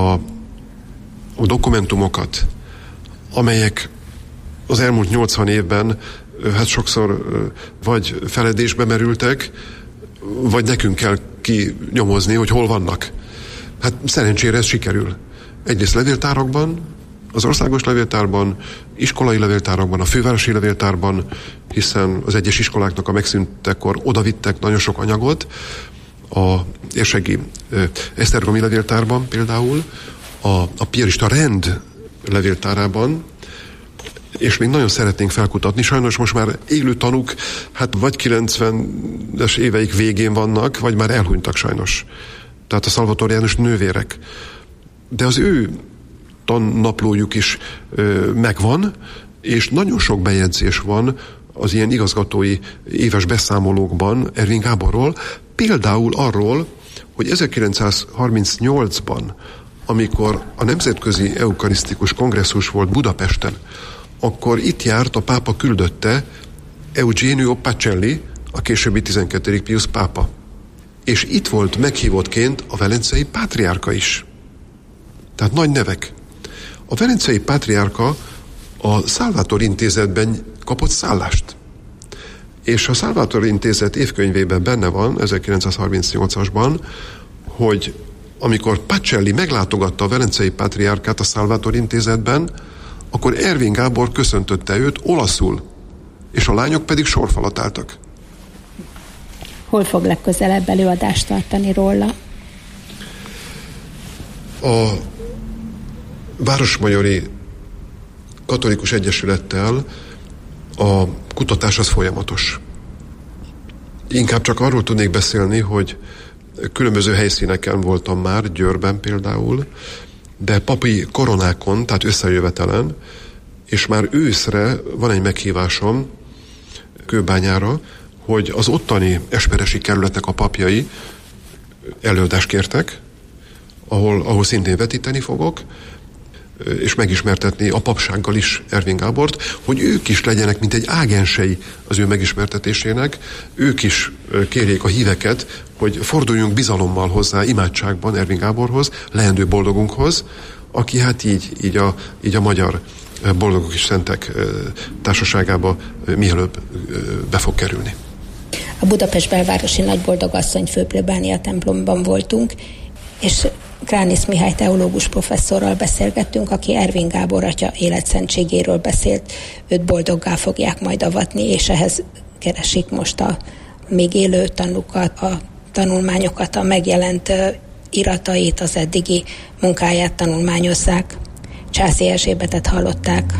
a dokumentumokat, amelyek az elmúlt nyolcvan évben hát sokszor vagy feledésbe merültek, vagy nekünk kell kinyomozni, hogy hol vannak. Hát szerencsére ez sikerül. Egyrészt levéltárakban, az országos levéltárban, iskolai levéltárakban, a fővárosi levéltárban, hiszen az egyes iskoláknak a megszűntekor odavittek nagyon sok anyagot, a érsegi esztergomi levéltárban például, a, a piarista rend levéltárában, és még nagyon szeretnénk felkutatni. Sajnos most már élő tanúk, hát vagy kilencvenes éveik végén vannak, vagy már elhunytak sajnos. Tehát a szalvatoriánus nővérek. De az ő tannaplójuk is ö, megvan, és nagyon sok bejegyzés van az ilyen igazgatói éves beszámolókban Ervin Gáborról, például arról, hogy ezerkilencszázharmincnyolcban, amikor a Nemzetközi Eukarisztikus Kongresszus volt Budapesten, akkor itt járt a pápa küldötte Eugenio Pacelli, a későbbi tizenkettedik Piusz pápa. És itt volt meghívottként a velencei pátriárka is. Tehát nagy nevek. A velencei pátriárka a Salvator intézetben kapott szállást. És a Salvator intézet évkönyvében benne van, ezerkilencszázharmincnyolcasban, hogy amikor Pacelli meglátogatta a velencei pátriárkát a Salvator intézetben, akkor Ervin Gábor köszöntötte őt olaszul, és a lányok pedig sorfalat álltak. Hol fog legközelebb előadást tartani róla? A Városmajori Katolikus Egyesülettel a kutatás az folyamatos. Inkább csak arról tudnék beszélni, hogy különböző helyszíneken voltam már, Győrben például, de papi koronákon, tehát összejövetelen, és már őszre van egy meghívásom Kőbányára, hogy az ottani esperesi kerületek a papjai előadást kértek, ahol, ahol szintén vetíteni fogok, és megismertetni a papsággal is Ervin Gábort, hogy ők is legyenek, mint egy ágensei az ő megismertetésének, ők is kérjék a híveket, hogy forduljunk bizalommal hozzá imádságban Ervin Gáborhoz, leendő boldogunkhoz, aki hát így, így, a, így a magyar boldogok és szentek társaságába mielőbb be fog kerülni. A Budapest belvárosi Nagyboldogasszony főplébánia templomban voltunk, és Kránisz Mihály teológus professzorral beszélgettünk, aki Ervin Gábor atya életszentségéről beszélt, őt boldoggá fogják majd avatni, és ehhez keresik most a még élő tanukat, a tanulmányokat, a megjelent iratait, az eddigi munkáját tanulmányozzák. Császi Erzsébetet hallották.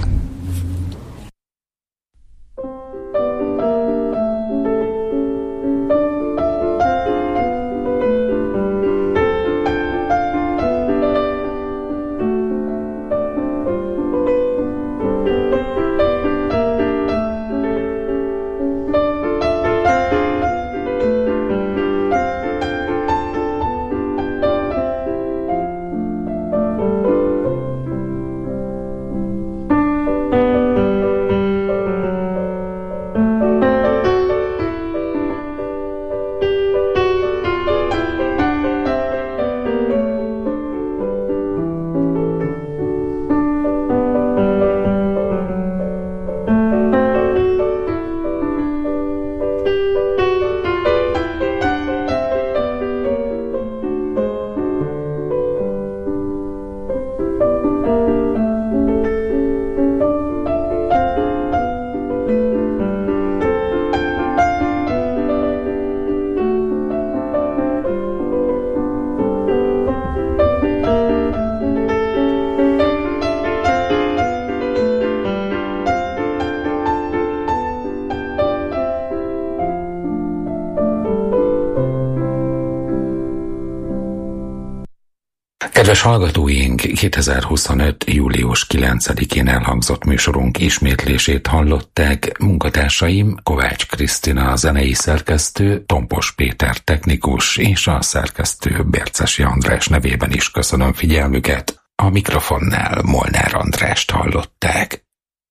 Kedves hallgatóink, kétezer-huszonöt. július kilencedikén elhangzott műsorunk ismétlését hallották. Munkatársaim Kovács Krisztina zenei szerkesztő, Tompos Péter technikus és a szerkesztő Bércesi András nevében is köszönöm figyelmüket. A mikrofonnál Molnár Andrást hallották.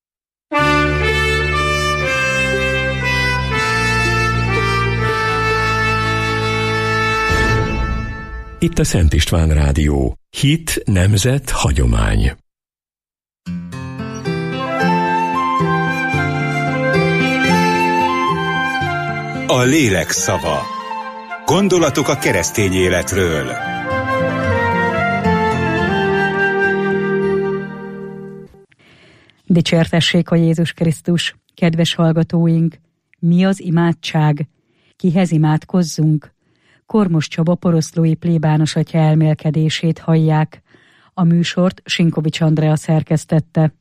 Itt a Szent István Rádió. Hit, nemzet, hagyomány. A lélek szava. Gondolatok a keresztény életről. Dicsértessék a Jézus Krisztus, kedves hallgatóink! Mi az imádság? Kihez imádkozzunk? Kormos Csaba poroszlói plébános atya elmélkedését hallják. A műsort Sinkovics Andrea szerkesztette.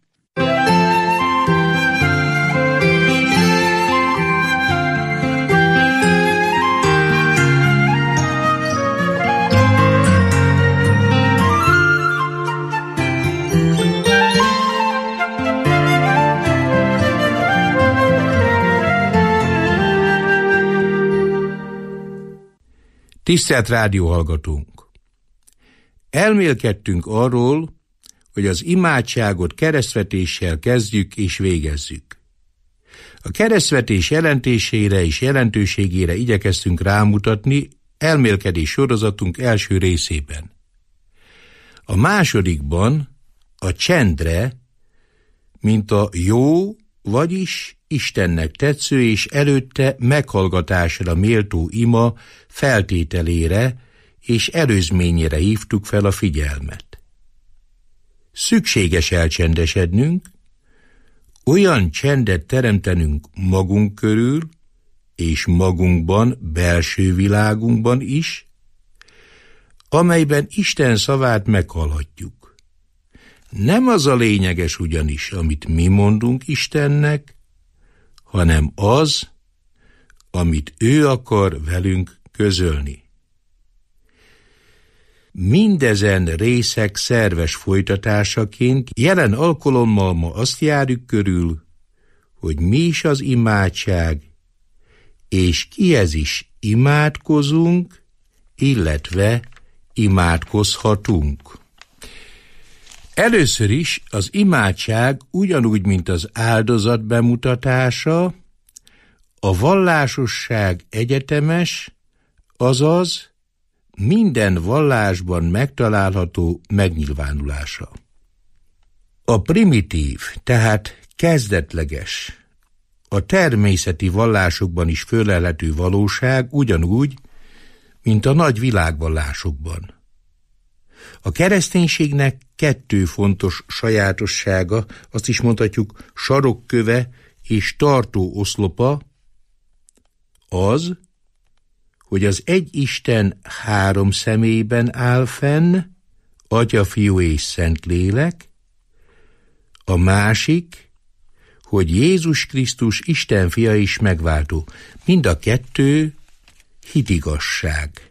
Tisztelt rádióhallgatónk! Elmélkedtünk arról, hogy az imádságot keresztvetéssel kezdjük és végezzük. A keresztvetés jelentésére és jelentőségére igyekeztünk rámutatni elmélkedés sorozatunk első részében. A másodikban a csendre, mint a jó, vagyis Istennek tetsző és előtte meghallgatásra méltó ima feltételére és előzményére hívtuk fel a figyelmet. Szükséges elcsendesednünk, olyan csendet teremtenünk magunk körül és magunkban, belső világunkban is, amelyben Isten szavát meghallhatjuk. Nem az a lényeges ugyanis, amit mi mondunk Istennek, hanem az, amit ő akar velünk közölni. Mindezen részek szerves folytatásaként jelen alkalommal ma azt járjuk körül, hogy mi is az imádság, és kihez is imádkozunk, illetve imádkozhatunk. Először is az imádság ugyanúgy, mint az áldozat bemutatása, a vallásosság egyetemes, azaz minden vallásban megtalálható megnyilvánulása. A primitív, tehát kezdetleges, a természeti vallásokban is fölelhető valóság ugyanúgy, mint a nagy világvallásokban. A kereszténységnek kettő fontos sajátossága, azt is mondhatjuk sarokköve és tartó oszlopa, az, hogy az egy Isten három személyben áll fenn, Atya, Fiú és Szentlélek, a másik, hogy Jézus Krisztus Isten fia és megváltó. Mind a kettő hitigazság.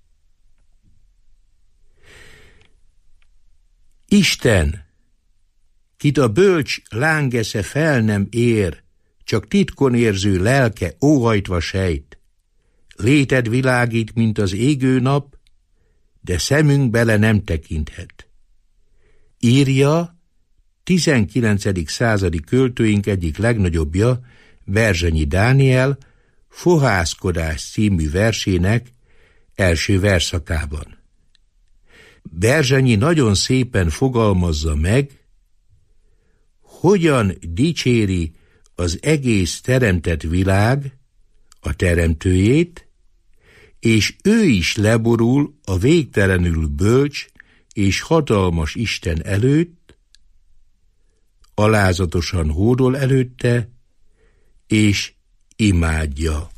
Isten, kit a bölcs lángesze fel nem ér, csak titkon érző lelke óhajtva sejt. Léted világít, mint az égő nap, de szemünk bele nem tekinthet. Írja tizenkilencedik századi költőink egyik legnagyobbja, Berzsenyi Dániel Fohászkodás című versének első verszakában. Berzsenyi nagyon szépen fogalmazza meg, hogyan dicséri az egész teremtett világ a teremtőjét, és ő is leborul a végtelenül bölcs és hatalmas Isten előtt, alázatosan hódol előtte, és imádja.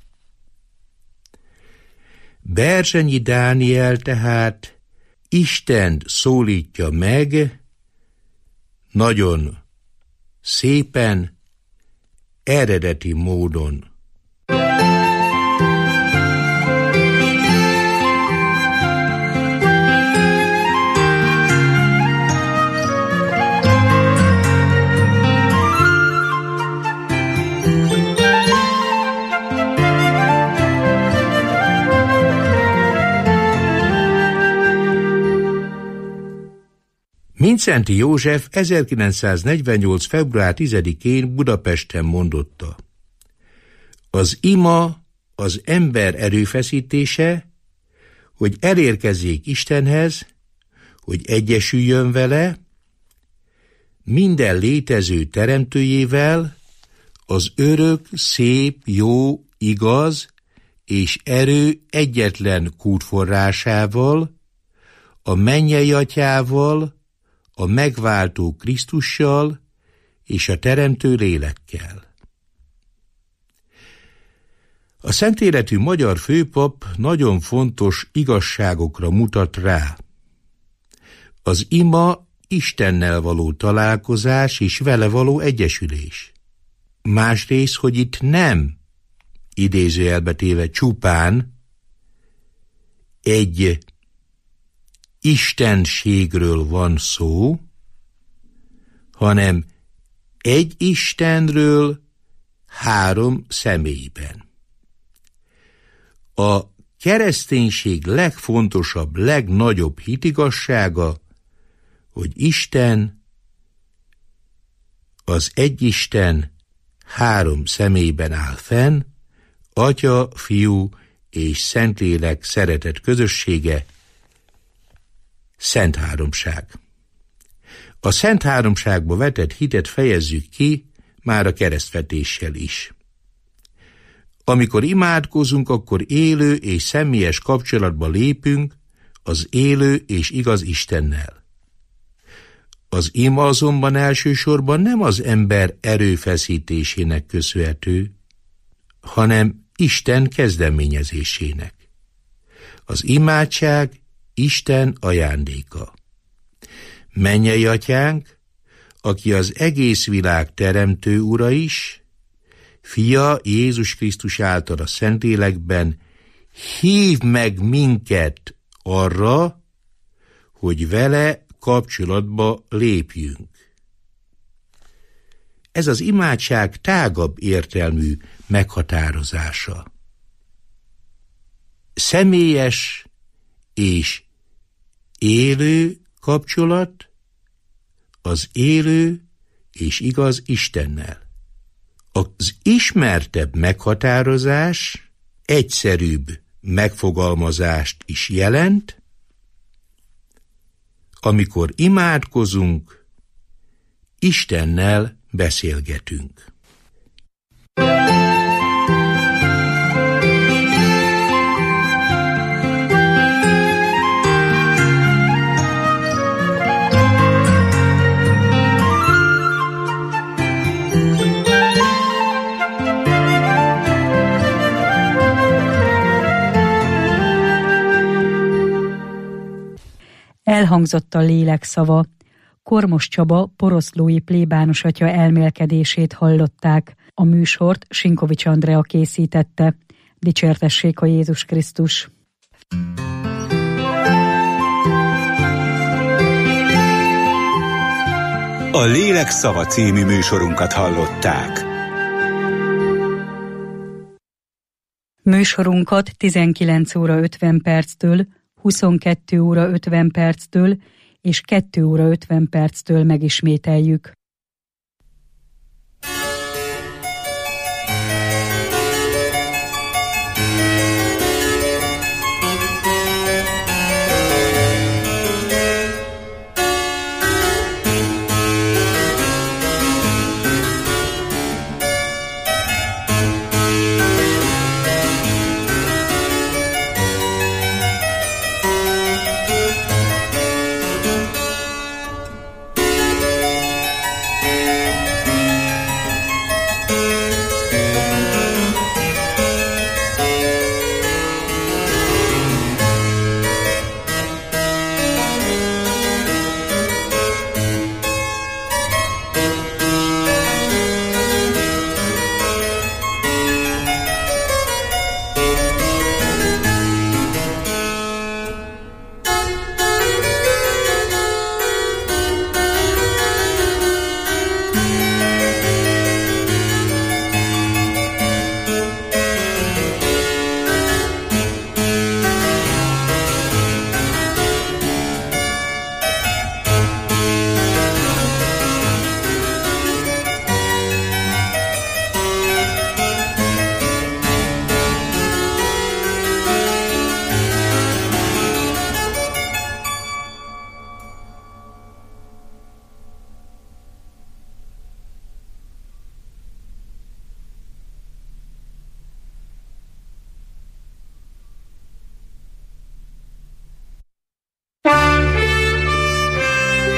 Berzsenyi Dániel tehát Istent szólítja meg nagyon szépen, eredeti módon. Mindszenty József ezerkilencszáznegyvennyolc. február tizedikén Budapesten mondotta: az ima az ember erőfeszítése, hogy elérkezzék Istenhez, hogy egyesüljön vele, minden létező teremtőjével, az örök, szép, jó, igaz és erő egyetlen kútforrásával, a mennyei atyával, a megváltó Krisztussal és a teremtő lélekkel. A szentéletű magyar főpap nagyon fontos igazságokra mutat rá. Az ima Istennel való találkozás és vele való egyesülés. Másrészt, hogy itt nem, idézőjelbe téve csupán, egy istenségről van szó, hanem egy Istenről három személyben. A kereszténység legfontosabb, legnagyobb hitigassága, hogy Isten, az egyisten három személyben áll fenn, Atya, Fiú és Szentlélek szeretet közössége, Szent Háromság. A Szent Háromságba vetett hitet fejezzük ki már a keresztvetéssel is. Amikor imádkozunk, akkor élő és személyes kapcsolatba lépünk az élő és igaz Istennel. Az ima azonban elsősorban nem az ember erőfeszítésének köszönhető, hanem Isten kezdeményezésének. Az imádság Isten ajándéka. Mennyei Atyánk, aki az egész világ teremtő ura is, Fia Jézus Krisztus által a Szentlélekben, hív meg minket arra, hogy vele kapcsolatba lépjünk. Ez az imádság tágabb értelmű meghatározása. Személyes és élő kapcsolat az élő és igaz Istennel. Az ismertebb meghatározás egyszerűbb megfogalmazást is jelent, amikor imádkozunk, Istennel beszélgetünk. Elhangzott a lélek szava. Kormos Csaba poroszlói plébános atya elmélkedését hallották. A műsort Sinkovics Andrea készítette. Dicsértessék a Jézus Krisztus! A Lélek szava című műsorunkat hallották. Műsorunkat tizenkilenc óra ötven perctől, huszonkettő óra ötven perctől és kettő óra ötven perctől megismételjük.